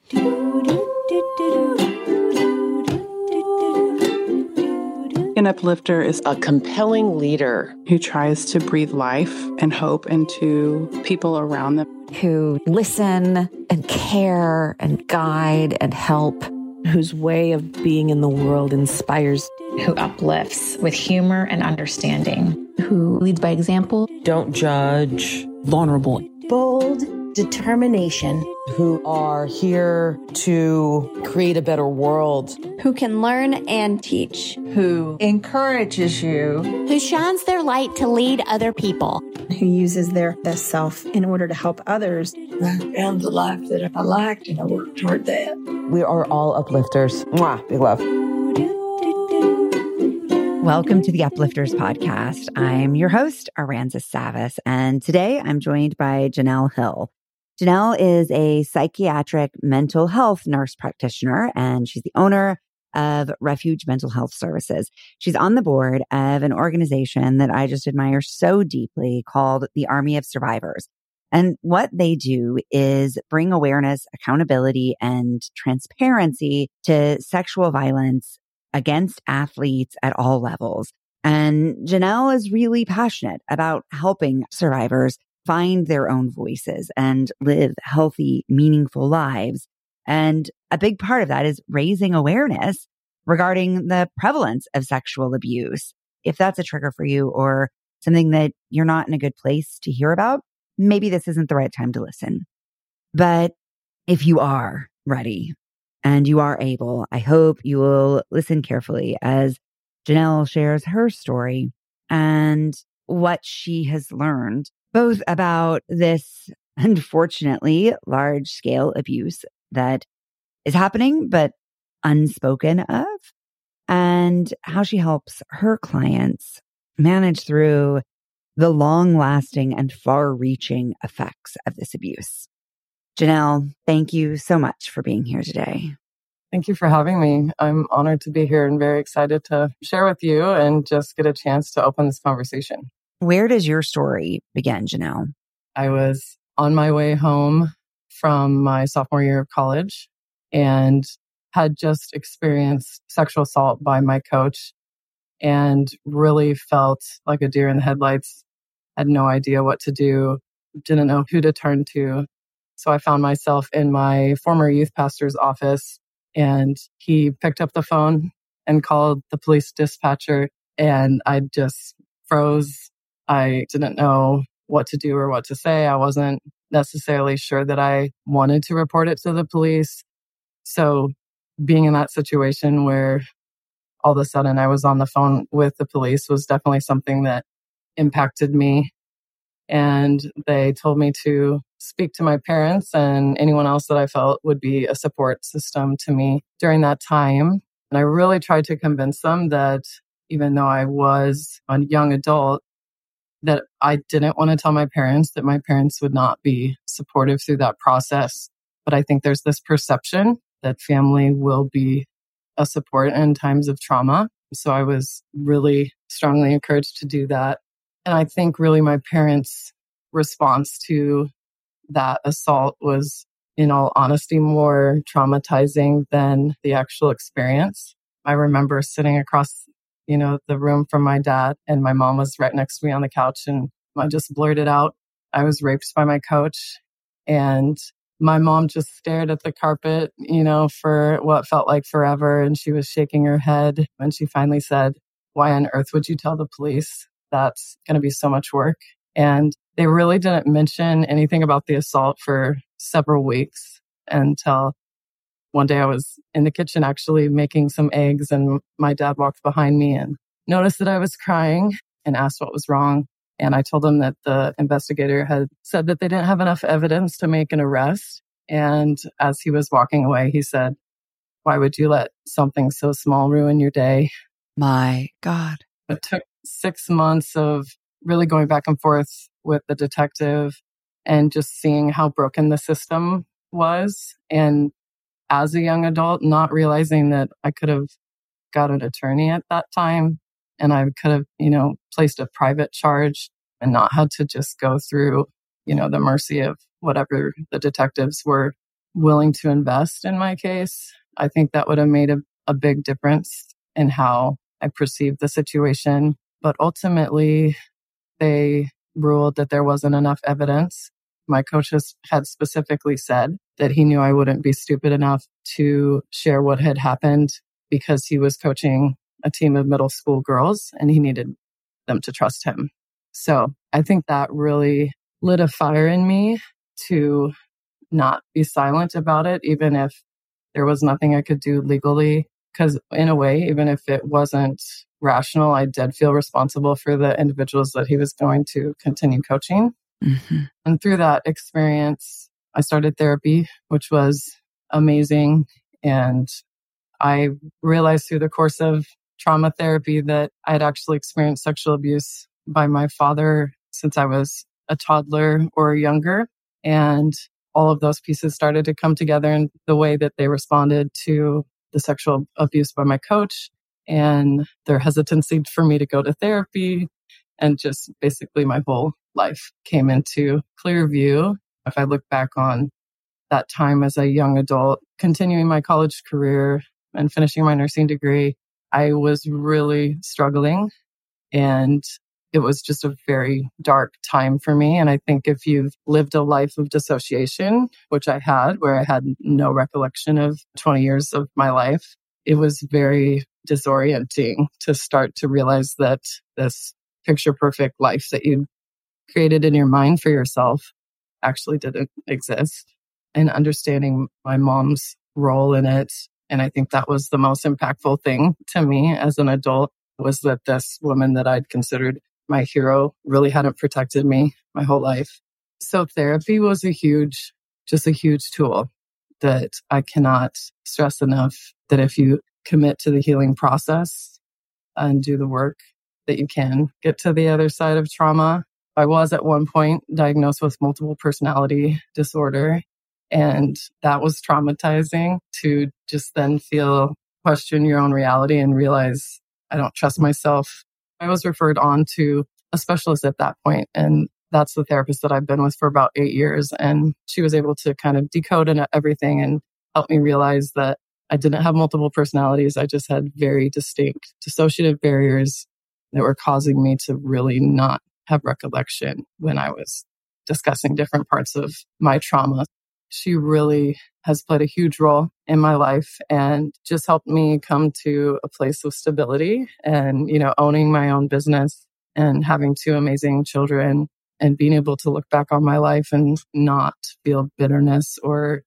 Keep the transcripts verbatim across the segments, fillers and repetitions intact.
An uplifter is a compelling leader who tries to breathe life and hope into people around them, who listen and care and guide and help, whose way of being in the world inspires, who uplifts with humor and understanding, who leads by example, don't judge, vulnerable, bold, determination, who are here to create a better world, who can learn and teach, who encourages you, who shines their light to lead other people, who uses their best self in order to help others. I found the life that I liked and I worked toward that. We are all uplifters. Mwah, big love. Welcome to the Uplifters Podcast. I'm your host, Aranza Savas, and today I'm joined by Janelle Hill. Janelle is a psychiatric mental health nurse practitioner, and she's the owner of Refuge Mental Health Services. She's on the board of an organization that I just admire so deeply called the Army of Survivors. And what they do is bring awareness, accountability, and transparency to sexual violence against athletes at all levels. And Janelle is really passionate about helping survivors find their own voices and live healthy, meaningful lives. And a big part of that is raising awareness regarding the prevalence of sexual abuse. If that's a trigger for you or something that you're not in a good place to hear about, maybe this isn't the right time to listen. But if you are ready and you are able, I hope you will listen carefully as Janelle shares her story and what she has learned, both about this, unfortunately, large-scale abuse that is happening but unspoken of, and how she helps her clients manage through the long-lasting and far-reaching effects of this abuse. Janelle, thank you so much for being here today. Thank you for having me. I'm honored to be here and very excited to share with you and just get a chance to open this conversation. Where does your story begin, Janelle? I was on my way home from my sophomore year of college and had just experienced sexual assault by my coach and really felt like a deer in the headlights. Had no idea what to do, didn't know who to turn to. So I found myself in my former youth pastor's office, and he picked up the phone and called the police dispatcher, and I just froze. I didn't know what to do or what to say. I wasn't necessarily sure that I wanted to report it to the police. So being in that situation where all of a sudden I was on the phone with the police was definitely something that impacted me. And they told me to speak to my parents and anyone else that I felt would be a support system to me during that time. And I really tried to convince them that even though I was a young adult, that I didn't want to tell my parents, that my parents would not be supportive through that process. But I think there's this perception that family will be a support in times of trauma. So I was really strongly encouraged to do that. And I think really my parents' response to that assault was, in all honesty, more traumatizing than the actual experience. I remember sitting across, you know, the room from my dad, and my mom was right next to me on the couch, and I just blurted out, I was raped by my coach. And my mom just stared at the carpet, you know, for what felt like forever. And she was shaking her head. And she finally said, why on earth would you tell the police? That's going to be so much work. And they really didn't mention anything about the assault for several weeks until one day I was in the kitchen actually making some eggs, and my dad walked behind me and noticed that I was crying and asked what was wrong. And I told him that the investigator had said that they didn't have enough evidence to make an arrest. And as he was walking away, he said, why would you let something so small ruin your day? My God. It took six months of really going back and forth with the detective and just seeing how broken the system was. And as a young adult, not realizing that I could have got an attorney at that time, and I could have, you know, placed a private charge and not had to just go through, you know, the mercy of whatever the detectives were willing to invest in my case, I think that would have made a, a big difference in how I perceived the situation. But ultimately, they ruled that there wasn't enough evidence. My coach has, had specifically said that he knew I wouldn't be stupid enough to share what had happened because he was coaching a team of middle school girls and he needed them to trust him. So I think that really lit a fire in me to not be silent about it, even if there was nothing I could do legally. Because in a way, even if it wasn't rational, I did feel responsible for the individuals that he was going to continue coaching. Mm-hmm. And through that experience, I started therapy, which was amazing. And I realized through the course of trauma therapy that I had actually experienced sexual abuse by my father since I was a toddler or younger. And all of those pieces started to come together in the way that they responded to the sexual abuse by my coach and their hesitancy for me to go to therapy. And just basically my whole life came into clear view. If I look back on that time as a young adult, continuing my college career and finishing my nursing degree, I was really struggling. And it was just a very dark time for me. And I think if you've lived a life of dissociation, which I had, where I had no recollection of twenty years of my life, it was very disorienting to start to realize that this picture perfect life that you created in your mind for yourself actually didn't exist. And understanding my mom's role in it. And I think that was the most impactful thing to me as an adult, was that this woman that I'd considered my hero really hadn't protected me my whole life. So therapy was a huge, just a huge tool that I cannot stress enough, that if you commit to the healing process and do the work, that you can get to the other side of trauma. I was at one point diagnosed with multiple personality disorder, and that was traumatizing to just then feel, question your own reality and realize I don't trust myself. I was referred on to a specialist at that point, and that's the therapist that I've been with for about eight years. And she was able to kind of decode everything and help me realize that I didn't have multiple personalities. I just had very distinct dissociative barriers that were causing me to really not have recollection when I was discussing different parts of my trauma. She really has played a huge role in my life and just helped me come to a place of stability and, you know, owning my own business and having two amazing children and being able to look back on my life and not feel bitterness or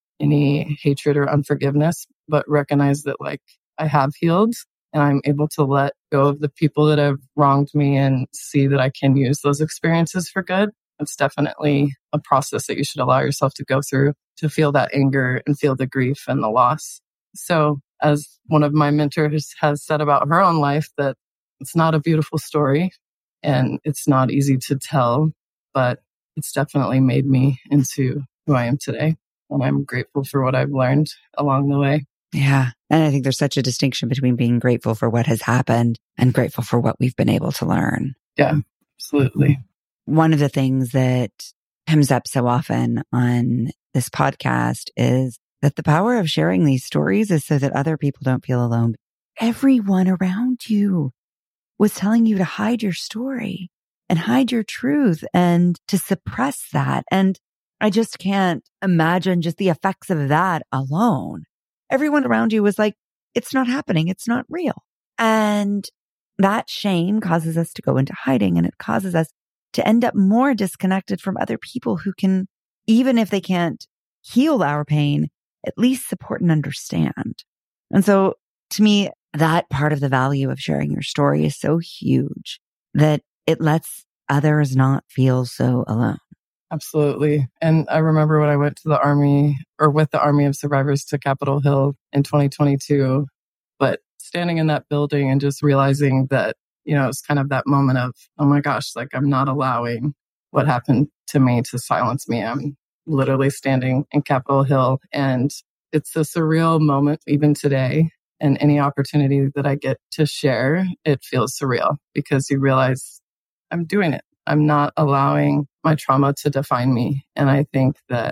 any hatred or unforgiveness, but recognize that, like, I have healed and I'm able to let go of the people that have wronged me and see that I can use those experiences for good. It's definitely a process that you should allow yourself to go through to feel that anger and feel the grief and the loss. So as one of my mentors has said about her own life, that it's not a beautiful story and it's not easy to tell, but it's definitely made me into who I am today. And I'm grateful for what I've learned along the way. Yeah. And I think there's such a distinction between being grateful for what has happened and grateful for what we've been able to learn. Yeah, absolutely. One of the things that comes up so often on this podcast is that the power of sharing these stories is so that other people don't feel alone. Everyone around you was telling you to hide your story and hide your truth and to suppress that. And I just can't imagine just the effects of that alone. Everyone around you was like, it's not happening. It's not real. And that shame causes us to go into hiding, and it causes us to end up more disconnected from other people who can, even if they can't heal our pain, at least support and understand. And so to me, that part of the value of sharing your story is so huge that it lets others not feel so alone. Absolutely. And I remember when I went to the Army or with the Army of Survivors to Capitol Hill in twenty twenty-two, but standing in that building and just realizing that, you know, it's kind of that moment of, oh my gosh, like I'm not allowing what happened to me to silence me. I'm literally standing in Capitol Hill, and it's a surreal moment even today. And any opportunity that I get to share, it feels surreal because you realize I'm doing it. I'm not allowing my trauma to define me. And I think that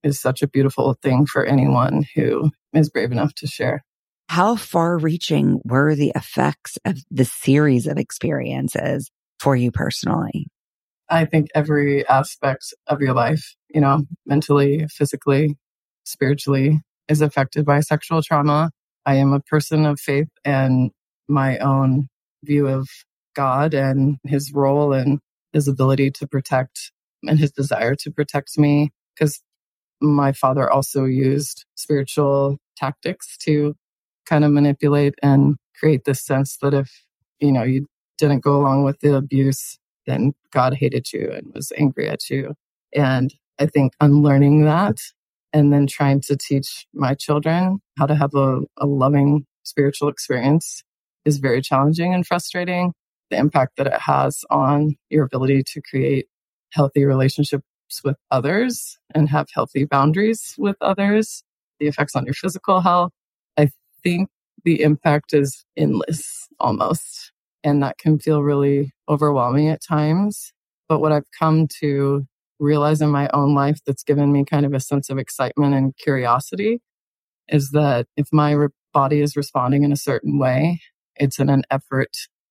is such a beautiful thing for anyone who is brave enough to share. How far-reaching were the effects of the series of experiences for you personally? I think every aspect of your life, you know, mentally, physically, spiritually, is affected by sexual trauma. I am a person of faith, and my own view of God and his role and his ability to protect and his desire to protect me, because my father also used spiritual tactics to kind of manipulate and create this sense that if, you know, you didn't go along with the abuse, then God hated you and was angry at you. And I think unlearning that and then trying to teach my children how to have a, a loving spiritual experience is very challenging and frustrating. The impact that it has on your ability to create healthy relationships with others and have healthy boundaries with others, the effects on your physical health. I think the impact is endless almost. And that can feel really overwhelming at times. But what I've come to realize in my own life that's given me kind of a sense of excitement and curiosity is that if my re- body is responding in a certain way, it's in an effort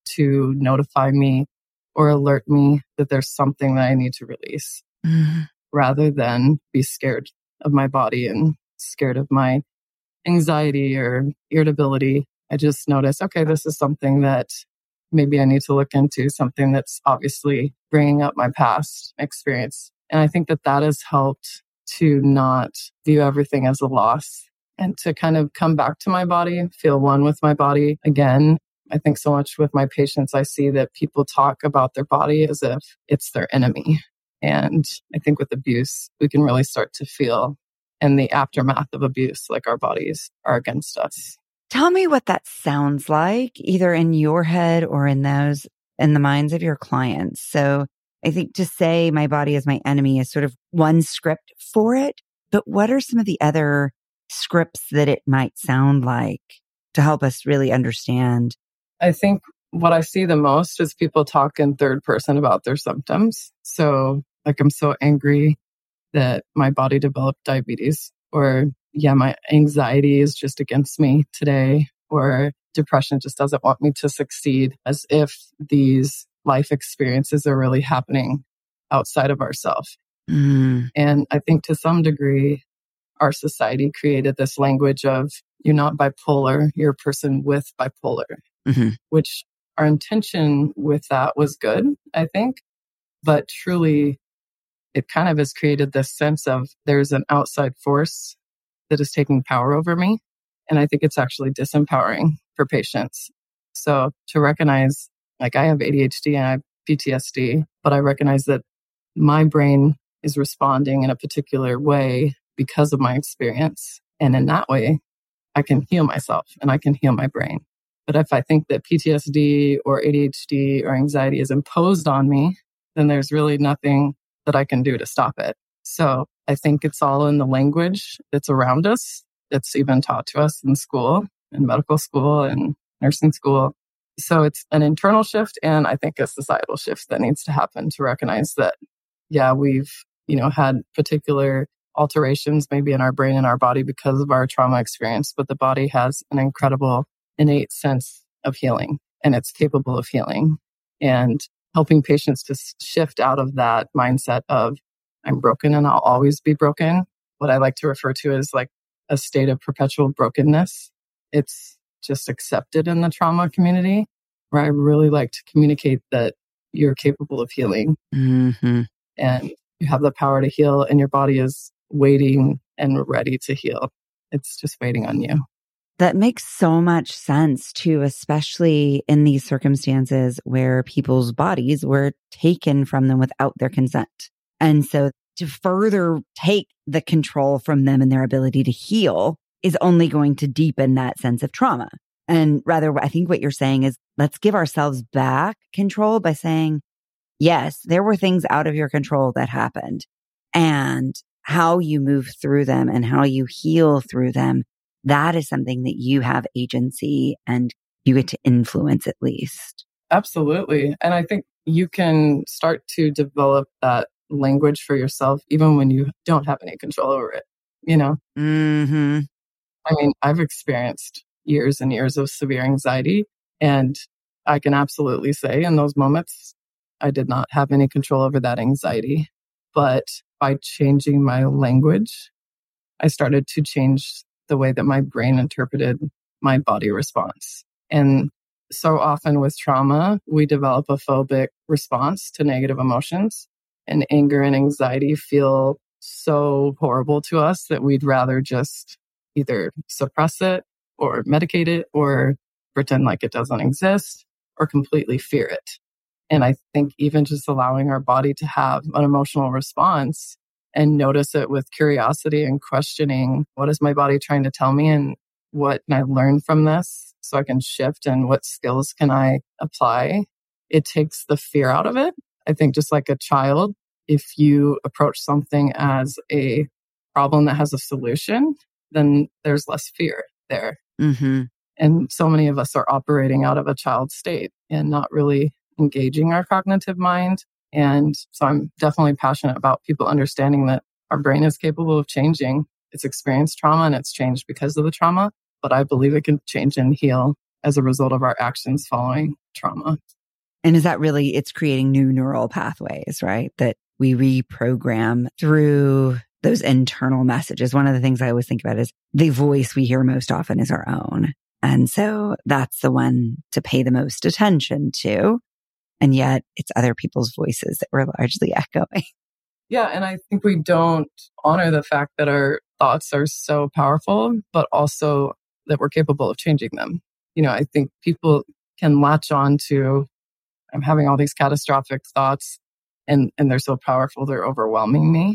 to notify me or alert me that there's something that I need to release, mm-hmm. rather than be scared of my body and scared of my anxiety or irritability. I just notice, okay, this is something that maybe I need to look into, something that's obviously bringing up my past experience. And I think that that has helped to not view everything as a loss and to kind of come back to my body, feel one with my body again. I think so much with my patients, I see that people talk about their body as if it's their enemy. And I think with abuse, we can really start to feel in the aftermath of abuse, like our bodies are against us. Tell me what that sounds like, either in your head or in those, in the minds of your clients. So I think to say my body is my enemy is sort of one script for it. But what are some of the other scripts that it might sound like to help us really understand? I think what I see the most is people talk in third person about their symptoms. So like, I'm so angry that my body developed diabetes, or yeah, my anxiety is just against me today, or depression just doesn't want me to succeed, as if these life experiences are really happening outside of ourselves. Mm. And I think to some degree, our society created this language of you're not bipolar, you're a person with bipolar, mm-hmm. which our intention with that was good, I think. But truly, it kind of has created this sense of there's an outside force that is taking power over me. And I think it's actually disempowering for patients. So to recognize, like, I have A D H D and I have P T S D, but I recognize that my brain is responding in a particular way because of my experience. And in that way, I can heal myself and I can heal my brain. But if I think that P T S D or A D H D or anxiety is imposed on me, then there's really nothing that I can do to stop it. So I think it's all in the language that's around us, that's even taught to us in school, in medical school and nursing school. So it's an internal shift, and I think a societal shift that needs to happen to recognize that, yeah, we've, you know, had particular alterations maybe in our brain and our body because of our trauma experience, but the body has an incredible innate sense of healing, and it's capable of healing. And helping patients to shift out of that mindset of I'm broken and I'll always be broken. What I like to refer to as like a state of perpetual brokenness. It's just accepted in the trauma community, where I really like to communicate that you're capable of healing, mm-hmm. and you have the power to heal, and your body is waiting and ready to heal. It's just waiting on you. That makes so much sense too, especially in these circumstances where people's bodies were taken from them without their consent. And so to further take the control from them and their ability to heal is only going to deepen that sense of trauma. And rather, I think what you're saying is let's give ourselves back control by saying, yes, there were things out of your control that happened, and how you move through them and how you heal through them, that is something that you have agency and you get to influence at least. Absolutely. And I think you can start to develop that language for yourself, even when you don't have any control over it, you know? Mm-hmm. I mean, I've experienced years and years of severe anxiety, and I can absolutely say in those moments, I did not have any control over that anxiety. But by changing my language, I started to change the way that my brain interpreted my body response. And so often with trauma, we develop a phobic response to negative emotions, and anger and anxiety feel so horrible to us that we'd rather just either suppress it or medicate it or pretend like it doesn't exist or completely fear it. And I think even just allowing our body to have an emotional response and notice it with curiosity and questioning, what is my body trying to tell me and what can I learn from this so I can shift, and what skills can I apply? It takes the fear out of it. I think just like a child, if you approach something as a problem that has a solution, then there's less fear there. Mm-hmm. And so many of us are operating out of a child state and not really engaging our cognitive mind. And so I'm definitely passionate about people understanding that our brain is capable of changing. It's experienced trauma and it's changed because of the trauma, but I believe it can change and heal as a result of our actions following trauma. And is that really, it's creating new neural pathways, right? That we reprogram through those internal messages. One of the things I always think about is the voice we hear most often is our own. And so that's the one to pay the most attention to. And yet it's other people's voices that we're largely echoing. Yeah. And I think we don't honor the fact that our thoughts are so powerful, but also that we're capable of changing them. You know, I think people can latch on to, I'm having all these catastrophic thoughts and, and they're so powerful, they're overwhelming me.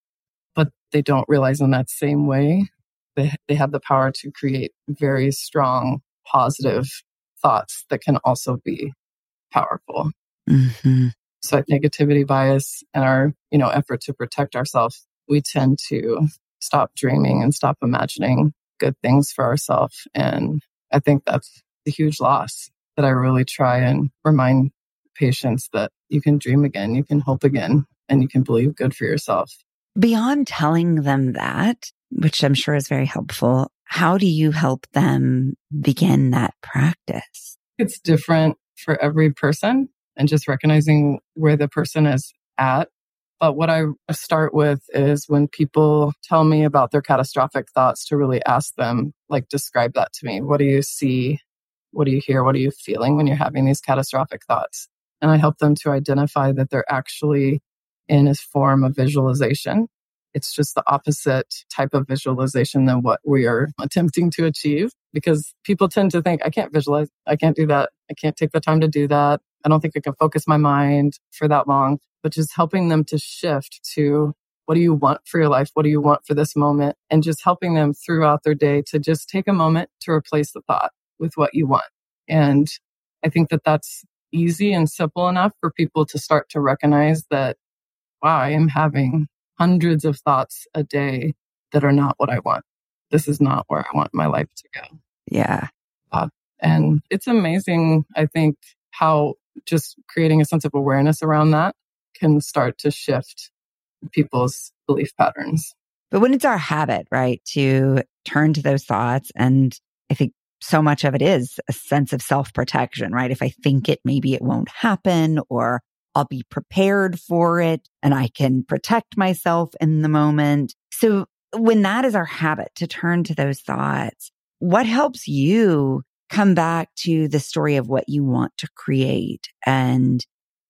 But they don't realize in that same way, they, they have the power to create very strong, positive thoughts that can also be powerful. Mm-hmm. So negativity bias and our, you know, effort to protect ourselves, we tend to stop dreaming and stop imagining good things for ourselves. And I think that's a huge loss that I really try and remind patients that you can dream again, you can hope again, and you can believe good for yourself. Beyond telling them that, which I'm sure is very helpful, how do you help them begin that practice? It's different for every person, and just recognizing where the person is at. But what I start with is when people tell me about their catastrophic thoughts, to really ask them, like, describe that to me. What do you see? What do you hear? What are you feeling when you're having these catastrophic thoughts? And I help them to identify that they're actually in a form of visualization. It's just the opposite type of visualization than what we are attempting to achieve, because people tend to think, I can't visualize, I can't do that, I can't take the time to do that, I don't think I can focus my mind for that long. But just helping them to shift to, what do you want for your life? What do you want for this moment? And just helping them throughout their day to just take a moment to replace the thought with what you want. And I think that that's easy and simple enough for people to start to recognize that, wow, I am having hundreds of thoughts a day that are not what I want. This is not where I want my life to go. Yeah. Uh, and it's amazing, I think, how just creating a sense of awareness around that can start to shift people's belief patterns. But when it's our habit, right, to turn to those thoughts, and I think so much of it is a sense of self-protection, right? If I think it, maybe it won't happen, or I'll be prepared for it and I can protect myself in the moment. So when that is our habit, to turn to those thoughts, what helps you come back to the story of what you want to create and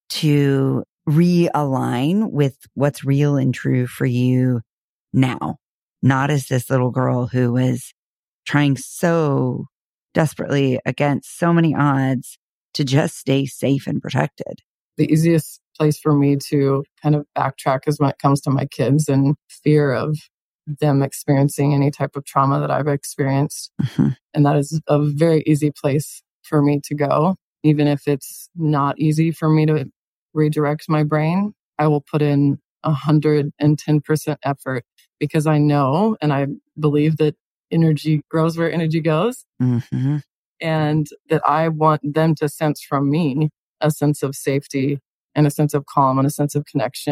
to realign with what's real and true for you now? Not as this little girl who was trying so desperately against so many odds to just stay safe and protected. The easiest place for me to kind of backtrack is when it comes to my kids and fear of them experiencing any type of trauma that I've experienced. Mm-hmm. And that is a very easy place for me to go. Even if it's not easy for me to redirect my brain, I will put in one hundred ten percent effort, because I know and I believe that energy grows where energy goes. Mm-hmm. And that I want them to sense from me a sense of safety and a sense of calm and a sense of connection.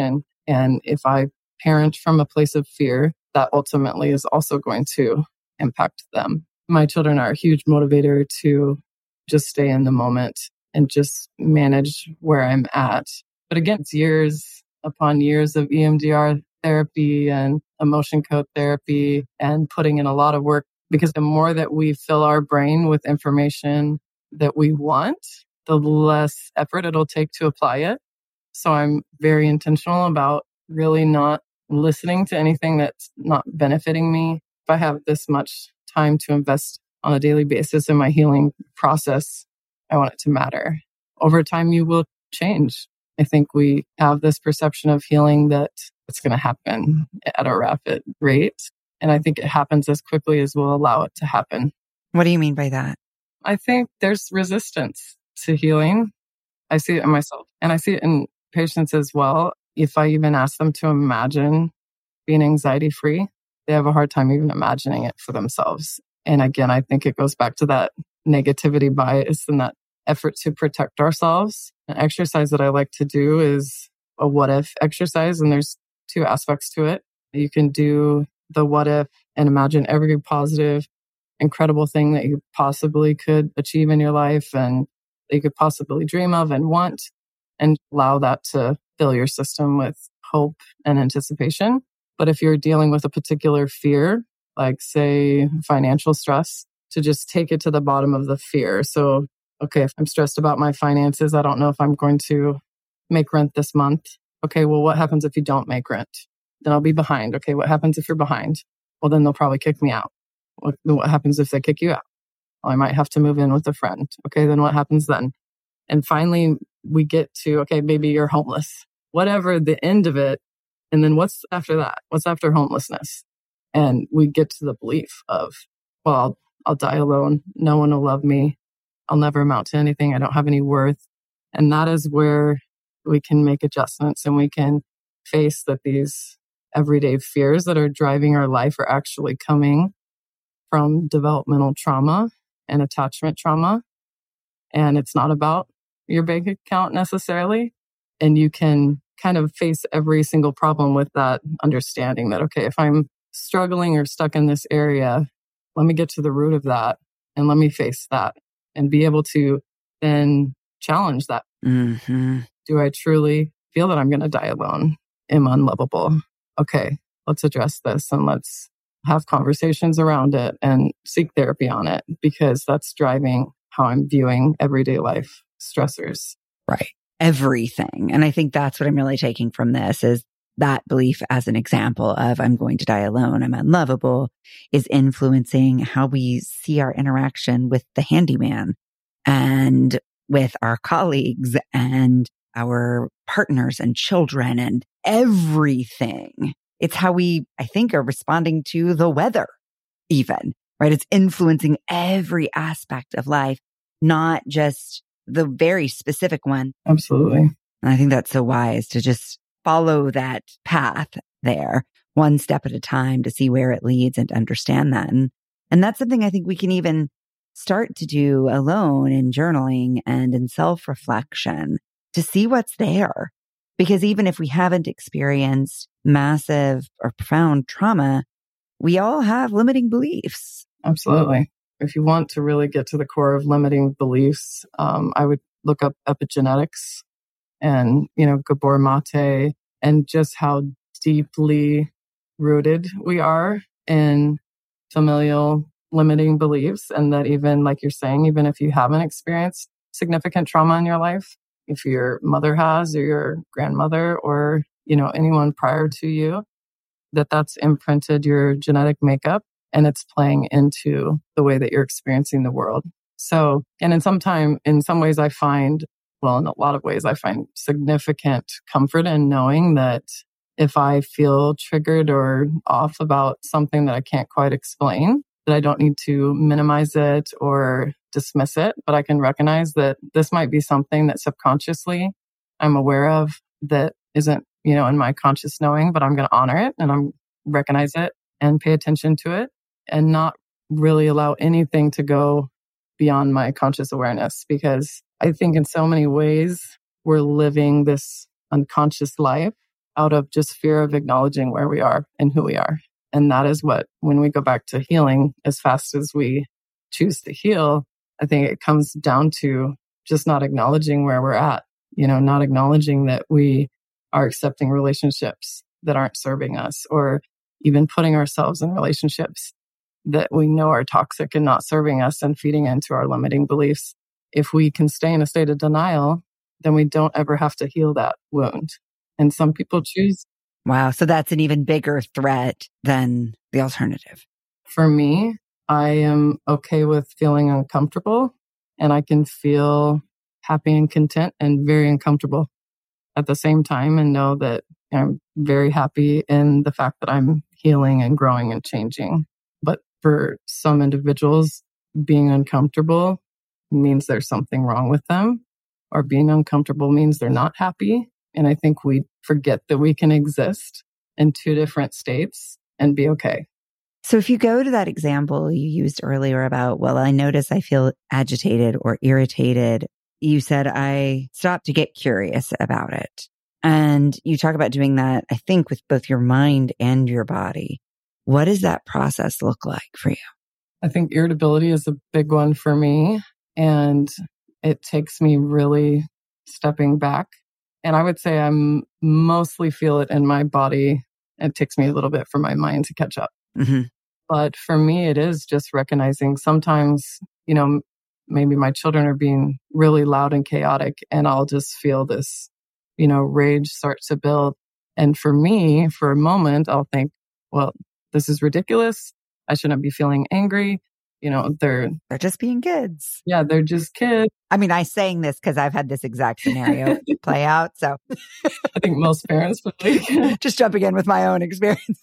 And if I parent from a place of fear, that ultimately is also going to impact them. My children are a huge motivator to just stay in the moment and just manage where I'm at. But again, it's years upon years of E M D R therapy and emotion code therapy and putting in a lot of work, because the more that we fill our brain with information that we want, the less effort it'll take to apply it. So I'm very intentional about really not listening to anything that's not benefiting me. If I have this much time to invest on a daily basis in my healing process, I want it to matter. Over time, you will change. I think we have this perception of healing that it's going to happen at a rapid rate. And I think it happens as quickly as we'll allow it to happen. What do you mean by that? I think there's resistance to healing. I see it in myself and I see it in patients as well. If I even ask them to imagine being anxiety free, they have a hard time even imagining it for themselves. And again, I think it goes back to that negativity bias and that effort to protect ourselves. An exercise that I like to do is a what if exercise. And there's two aspects to it. You can do the what if and imagine every positive, incredible thing that you possibly could achieve in your life and that you could possibly dream of and want, and allow that to fill your system with hope and anticipation. But if you're dealing with a particular fear, like say financial stress, to just take it to the bottom of the fear. So, okay, if I'm stressed about my finances, I don't know if I'm going to make rent this month. Okay, well, what happens if you don't make rent? Then I'll be behind. Okay, what happens if you're behind? Well, then they'll probably kick me out. What, what happens if they kick you out? Well, I might have to move in with a friend. Okay, then what happens then? And finally, we get to, okay, maybe you're homeless. Whatever the end of it. And then what's after that? What's after homelessness? And we get to the belief of, well, I'll, I'll die alone. No one will love me. I'll never amount to anything. I don't have any worth. And that is where we can make adjustments and we can face that these everyday fears that are driving our life are actually coming from developmental trauma and attachment trauma. And it's not about your bank account necessarily. And you can kind of face every single problem with that understanding that, okay, if I'm struggling or stuck in this area, let me get to the root of that and let me face that and be able to then challenge that. Mm-hmm. Do I truly feel that I'm going to die alone? Am unlovable? Okay, let's address this and let's have conversations around it and seek therapy on it, because that's driving how I'm viewing everyday life stressors. Right. Everything. And I think that's what I'm really taking from this is that belief as an example of I'm going to die alone, I'm unlovable, is influencing how we see our interaction with the handyman and with our colleagues and our partners and children and everything. It's how we, I think, are responding to the weather even, right? It's influencing every aspect of life, not just the very specific one. Absolutely. And I think that's so wise to just follow that path there, one step at a time, to see where it leads and to understand that. And, and that's something I think we can even start to do alone in journaling and in self-reflection to see what's there. Because even if we haven't experienced massive or profound trauma, we all have limiting beliefs. Absolutely. If you want to really get to the core of limiting beliefs, um, I would look up epigenetics and, you know, Gabor Mate, and just how deeply rooted we are in familial limiting beliefs. And that even, like you're saying, even if you haven't experienced significant trauma in your life, if your mother has, or your grandmother, or, you know, anyone prior to you, that that's imprinted your genetic makeup and it's playing into the way that you're experiencing the world. So, and in some time, in some ways I find, well, in a lot of ways, I find significant comfort in knowing that if I feel triggered or off about something that I can't quite explain, that I don't need to minimize it or dismiss it, but I can recognize that this might be something that subconsciously I'm aware of that isn't, you know, in my conscious knowing, but I'm going to honor it and I'm recognize it and pay attention to it and not really allow anything to go beyond my conscious awareness. Because I think in so many ways we're living this unconscious life out of just fear of acknowledging where we are and who we are. And that is what, when we go back to healing, as fast as we choose to heal, I think it comes down to just not acknowledging where we're at, you know, not acknowledging that we are accepting relationships that aren't serving us, or even putting ourselves in relationships that we know are toxic and not serving us and feeding into our limiting beliefs. If we can stay in a state of denial, then we don't ever have to heal that wound. And some people choose. Wow. So that's an even bigger threat than the alternative. For me, I am okay with feeling uncomfortable, and I can feel happy and content and very uncomfortable at the same time, and know that I'm very happy in the fact that I'm healing and growing and changing. But for some individuals, being uncomfortable means there's something wrong with them, or being uncomfortable means they're not happy. And I think we forget that we can exist in two different states and be okay. So if you go to that example you used earlier about, well, I notice I feel agitated or irritated, you said I stopped to get curious about it. And you talk about doing that, I think, with both your mind and your body. What does that process look like for you? I think irritability is a big one for me. And it takes me really stepping back. And I would say I'm mostly feel it in my body. It takes me a little bit for my mind to catch up. Mm-hmm. But for me, it is just recognizing sometimes, you know, maybe my children are being really loud and chaotic, and I'll just feel this, you know, rage start to build. And for me, for a moment, I'll think, well, this is ridiculous. I shouldn't be feeling angry. You know, they're... They're just being kids. Yeah, they're just kids. I mean, I'm saying this because I've had this exact scenario play out. So I think most parents would like... Just jumping in with my own experience.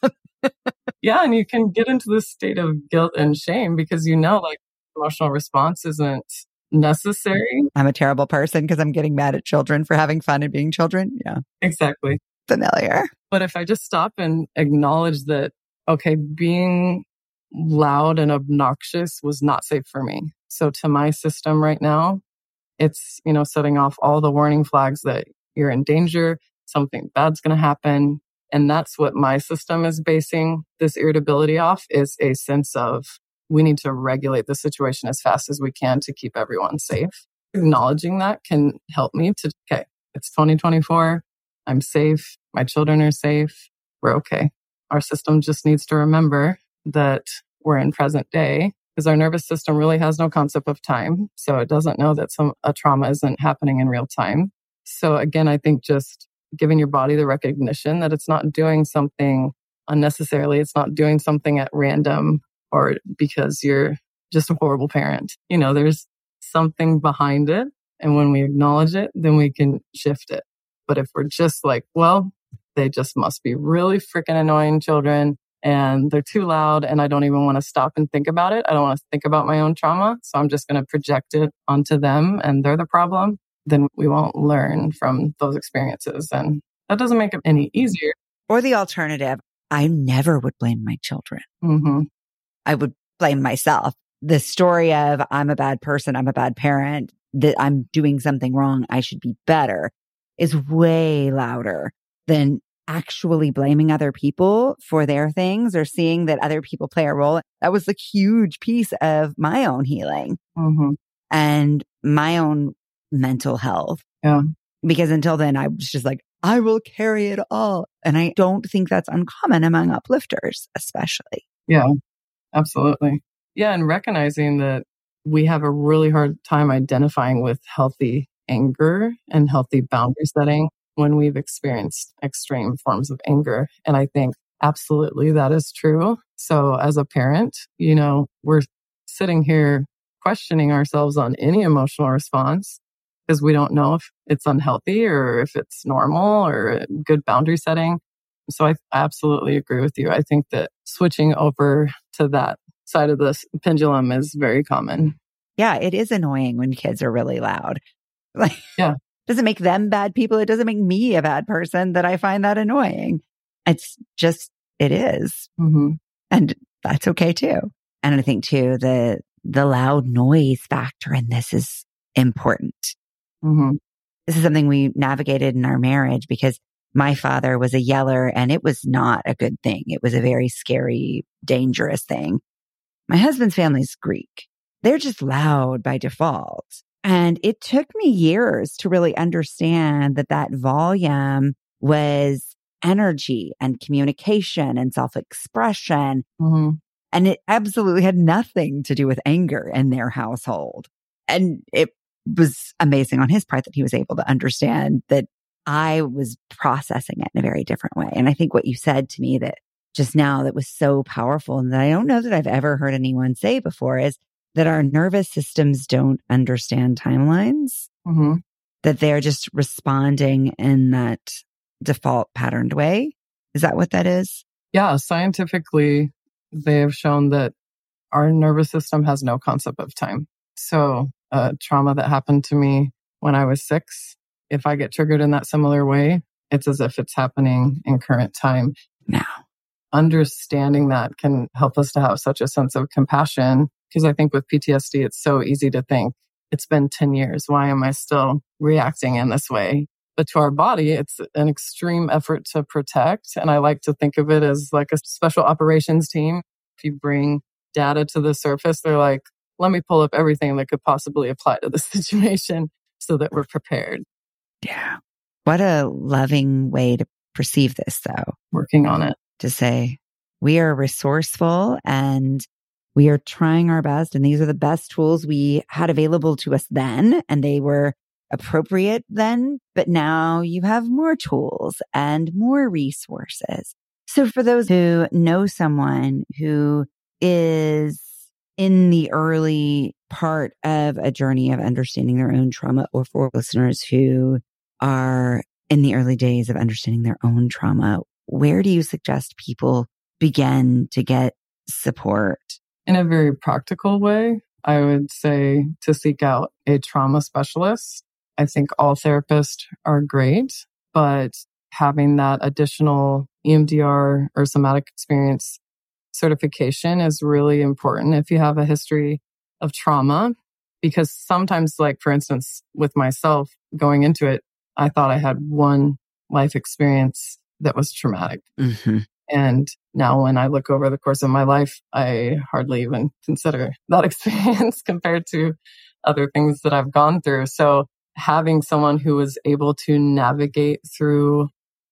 Yeah, and you can get into this state of guilt and shame because you know, like, emotional response isn't necessary. I'm a terrible person because I'm getting mad at children for having fun and being children. Yeah. Exactly. Familiar. But if I just stop and acknowledge that, okay, being loud and obnoxious was not safe for me. So to my system right now, it's, you know, setting off all the warning flags that you're in danger, something bad's going to happen. And that's what my system is basing this irritability off, is a sense of we need to regulate the situation as fast as we can to keep everyone safe. Acknowledging that can help me to, okay, it's twenty twenty-four. I'm safe. My children are safe. We're okay. Our system just needs to remember that we're in present day, because our nervous system really has no concept of time. So it doesn't know that some a trauma isn't happening in real time. So again, I think just giving your body the recognition that it's not doing something unnecessarily. It's not doing something at random or because you're just a horrible parent. You know, there's something behind it. And when we acknowledge it, then we can shift it. But if we're just like, well, they just must be really freaking annoying children and they're too loud and I don't even want to stop and think about it. I don't want to think about my own trauma. So I'm just going to project it onto them and they're the problem. Then we won't learn from those experiences. And that doesn't make it any easier. Or the alternative, I never would blame my children. Mm-hmm. I would blame myself. The story of I'm a bad person, I'm a bad parent, that I'm doing something wrong, I should be better, is way louder than actually blaming other people for their things or seeing that other people play a role. That was a huge piece of my own healing mm-hmm. and my own mental health. Yeah. Because until then, I was just like, I will carry it all. And I don't think that's uncommon among uplifters, especially. Yeah, absolutely. Yeah. And recognizing that we have a really hard time identifying with healthy anger and healthy boundary setting when we've experienced extreme forms of anger. And I think absolutely that is true. So as a parent, you know, we're sitting here questioning ourselves on any emotional response because we don't know if it's unhealthy or if it's normal or a good boundary setting. So I absolutely agree with you. I think that switching over to that side of this pendulum is very common. Yeah, it is annoying when kids are really loud. Like, yeah. Doesn't make them bad people. It doesn't make me a bad person that I find that annoying. It's just, it is. Mm-hmm. And that's okay too. And I think too, the, the loud noise factor in this is important. Mm-hmm. This is something we navigated in our marriage because my father was a yeller and it was not a good thing. It was a very scary, dangerous thing. My husband's family's Greek. They're just loud by default. And it took me years to really understand that that volume was energy and communication and self-expression. Mm-hmm. And it absolutely had nothing to do with anger in their household. And it was amazing on his part that he was able to understand that I was processing it in a very different way. And I think what you said to me that just now that was so powerful and that I don't know that I've ever heard anyone say before is that our nervous systems don't understand timelines, mm-hmm. that they're just responding in that default patterned way. Is that what that is? Yeah, scientifically, they have shown that our nervous system has no concept of time. So a trauma that happened to me when I was six, if I get triggered in that similar way, it's as if it's happening in current time. Now, understanding that can help us to have such a sense of compassion. Because I think with P T S D, it's so easy to think, it's been ten years. Why am I still reacting in this way? But to our body, it's an extreme effort to protect. And I like to think of it as like a special operations team. If you bring data to the surface, they're like, let me pull up everything that could possibly apply to the situation so that we're prepared. Yeah. What a loving way to perceive this, though. Working on it. To say, we are resourceful and we are trying our best. And these are the best tools we had available to us then. And they were appropriate then. But now you have more tools and more resources. So for those who know someone who is in the early part of a journey of understanding their own trauma, or for listeners who are in the early days of understanding their own trauma, where do you suggest people begin to get support? In a very practical way, I would say to seek out a trauma specialist. I think all therapists are great, but having that additional E M D R or somatic experience certification is really important if you have a history of trauma. Because sometimes, like for instance, with myself going into it, I thought I had one life experience that was traumatic. Mm-hmm. And now when I look over the course of my life, I hardly even consider that experience compared to other things that I've gone through. So having someone who was able to navigate through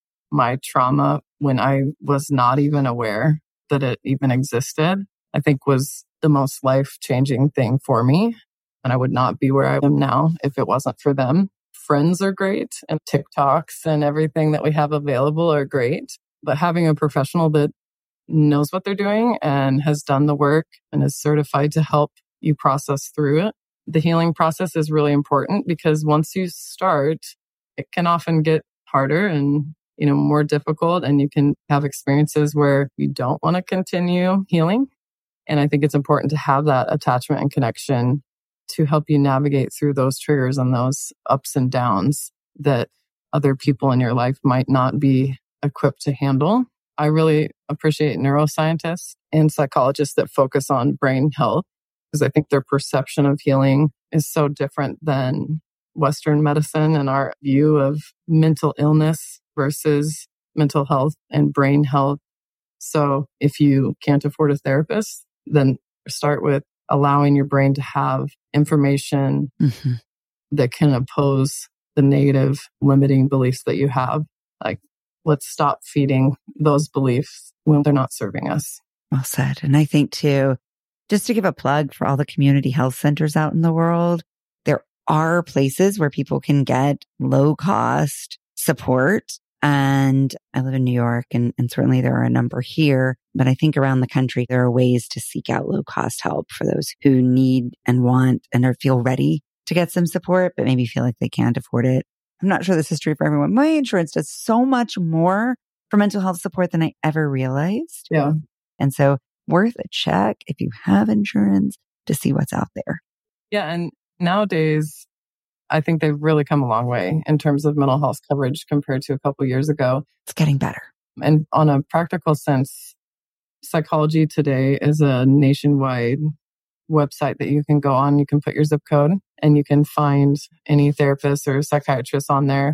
my trauma when I was not even aware that it even existed, I think was the most life-changing thing for me. And I would not be where I am now if it wasn't for them. Friends are great, and TikToks and everything that we have available are great. But having a professional that knows what they're doing and has done the work and is certified to help you process through it. The healing process is really important because once you start, it can often get harder and, you know, more difficult, and you can have experiences where you don't want to continue healing. And I think it's important to have that attachment and connection to help you navigate through those triggers and those ups and downs that other people in your life might not be equipped to handle. I really appreciate neuroscientists and psychologists that focus on brain health, because I think their perception of healing is so different than Western medicine and our view of mental illness versus mental health and brain health. So if you can't afford a therapist, then start with allowing your brain to have information mm-hmm. that can oppose the negative limiting beliefs that you have. Like, let's stop feeding those beliefs when they're not serving us. Well said. And I think too, just to give a plug for all the community health centers out in the world, there are places where people can get low cost support. And I live in New York, and, and certainly there are a number here, but I think around the country, there are ways to seek out low cost help for those who need and want and are feel ready to get some support, but maybe feel like they can't afford it. I'm not sure this is true for everyone. My insurance does so much more for mental health support than I ever realized. Yeah. And so worth a check if you have insurance to see what's out there. Yeah. And nowadays, I think they've really come a long way in terms of mental health coverage compared to a couple of years ago. It's getting better. And on a practical sense, Psychology Today is a nationwide website that you can go on. You can put your zip code and you can find any therapist or psychiatrist on there.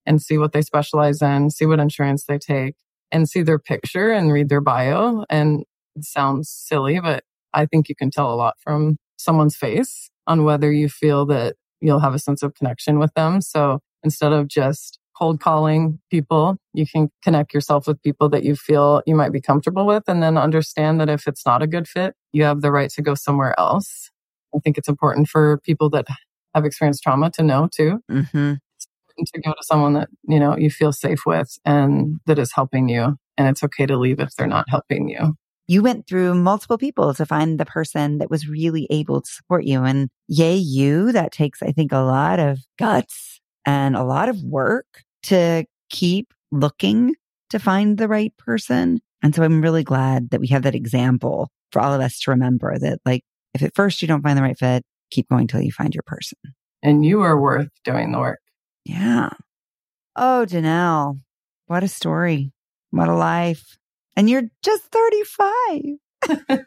and see what they specialize in, see what insurance they take, and see their picture and read their bio. And it sounds silly, but I think you can tell a lot from someone's face on whether you feel that you'll have a sense of connection with them. So instead of just cold calling people, you can connect yourself with people that you feel you might be comfortable with, and then understand that if it's not a good fit, you have the right to go somewhere else. I think it's important for people that have experienced trauma to know too. Mm-hmm. It's important to go to someone that, you know, you feel safe with and that is helping you. And it's okay to leave if they're not helping you. You went through multiple people to find the person that was really able to support you. And yay, you, that takes, I think, a lot of guts and a lot of work to keep looking to find the right person. And so I'm really glad that we have that example for all of us to remember that, like, if at first you don't find the right fit, keep going till you find your person. And you are worth doing the work. Yeah. Oh, Janelle, what a story. What a life. And you're just thirty-five.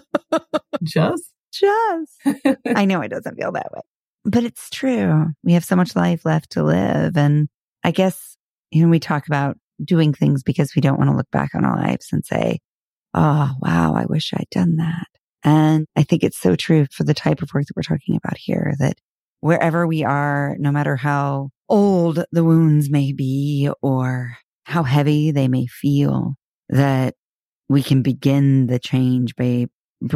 Just? Just. I know it doesn't feel that way, but it's true. We have so much life left to live. And I guess, you know, we talk about doing things because we don't want to look back on our lives and say, oh, wow, I wish I'd done that. And I think it's so true for the type of work that we're talking about here, that wherever we are, no matter how old the wounds may be or how heavy they may feel, that we can begin the change by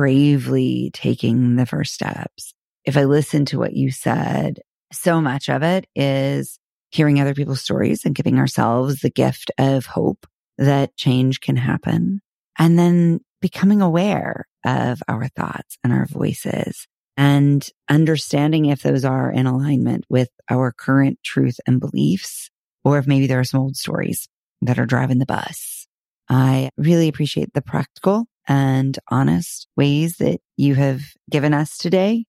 bravely taking the first steps. If I listen to what you said, so much of it is hearing other people's stories and giving ourselves the gift of hope that change can happen. And then becoming aware of our thoughts and our voices and understanding if those are in alignment with our current truth and beliefs, or if maybe there are some old stories that are driving the bus. I really appreciate the practical and honest ways that you have given us today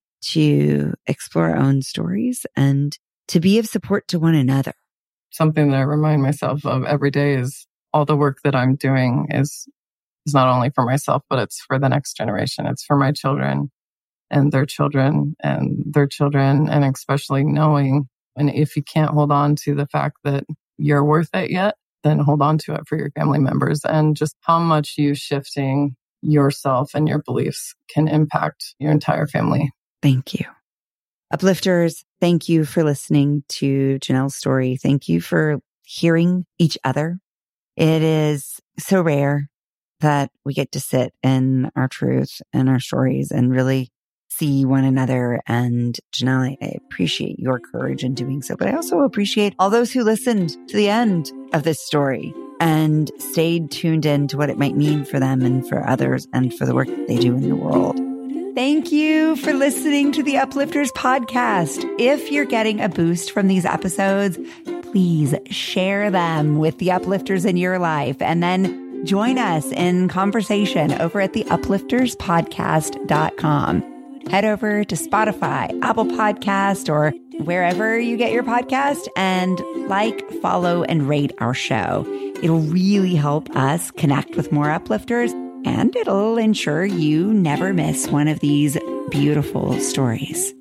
to explore our own stories and to be of support to one another. Something that I remind myself of every day is all the work that I'm doing is, is not only for myself, but it's for the next generation. It's for my children and their children and their children, and especially knowing, and if you can't hold on to the fact that you're worth it yet, then hold on to it for your family members, and just how much you shifting yourself and your beliefs can impact your entire family. Thank you. Uplifters, thank you for listening to Janelle's story. Thank you for hearing each other. It is so rare that we get to sit in our truth and our stories and really see one another. And Janelle, I appreciate your courage in doing so, but I also appreciate all those who listened to the end of this story and stayed tuned in to what it might mean for them and for others and for the work that they do in the world. Thank you for listening to the Uplifters podcast. If you're getting a boost from these episodes, please share them with the uplifters in your life, and then join us in conversation over at the uplifters podcast dot com. Head over to Spotify, Apple Podcast, or wherever you get your podcast, and like, follow, and rate our show. It'll really help us connect with more uplifters, and it'll ensure you never miss one of these beautiful stories.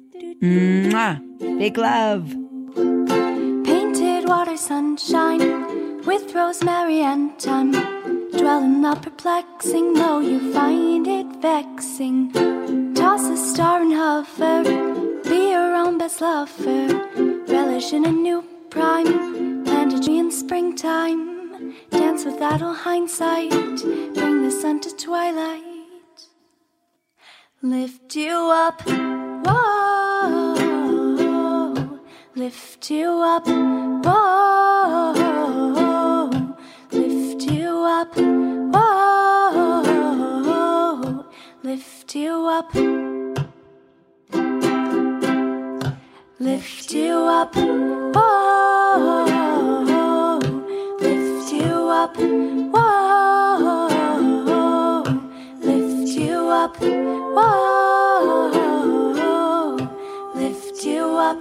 Mwah! Big love. Painted water sunshine with rosemary and thyme. Dwell in the perplexing, though you find it vexing. Toss a star and hover, be your own best lover. Relish in a new prime, plant a tree in springtime. Dance with idle hindsight, bring the sun to twilight. Lift you up, whoa. Lift you up, whoa. Lift you up, whoa. Lift you up. Lift you up, whoa. Lift you up, whoa. Lift you up, whoa. Lift you up.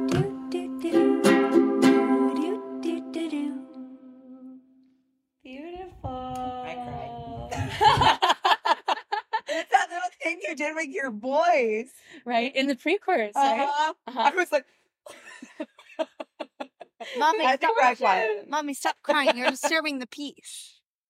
You did with your voice, right? In the pre-chorus, right? Uh-huh. Uh-huh. I was like, Mommy, I think stop, cry quiet. Mommy, stop crying. You're disturbing the peace.